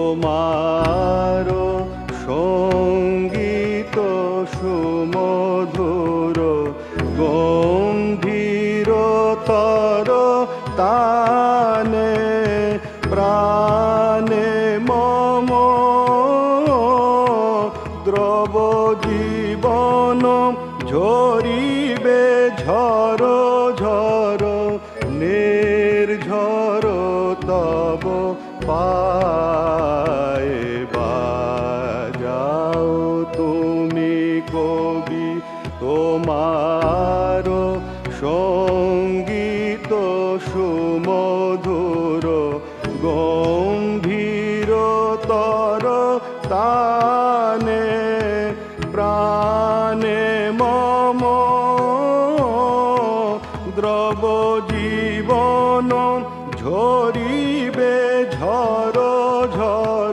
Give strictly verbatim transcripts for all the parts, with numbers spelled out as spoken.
তোমার সঙ্গীত সুমধুর গম্ভীরতর তানে প্রাণে মম দ্রব জীবন ঝরিবে ঝর ঝর নির্ঝর তব পায়ে বাজাও তুমি কবি তোমার সঙ্গীত সুমধুর গম্ভীরতর তানে প্রাণে মম দ্রব জীবন ঝরিবে ঝর ঝর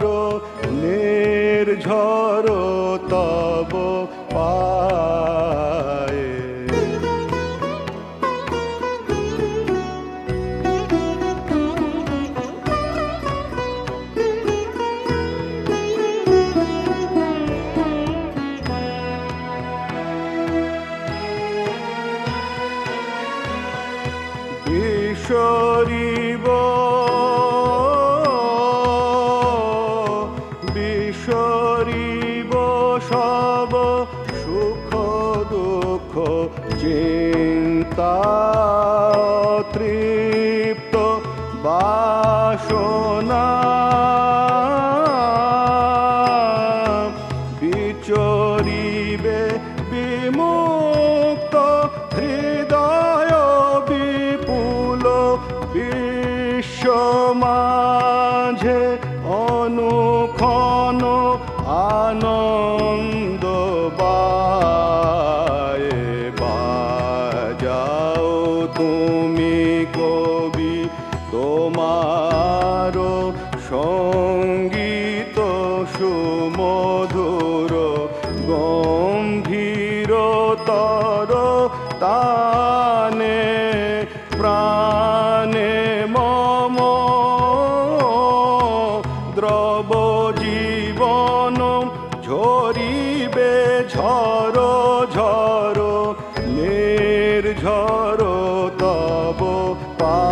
নির্ঝর তব পায়ে। বিশরিব বিশরিব সব সুখ দুঃখ চিন্তা তৃপ্ত বাসনা বিচরিবে বিমুক্ত হৃদয় বিপুল বিশ্ব মাঝে অনুক্ষণ আনন্দ বায়ে বাজাও তুমি কবি তোমার সঙ্গীত সুমধুর গম্ভীরতর তানে প্রাণে মম দ্রব জীবন ঝরিবে ঝর ঝর নির্ঝর তব পা।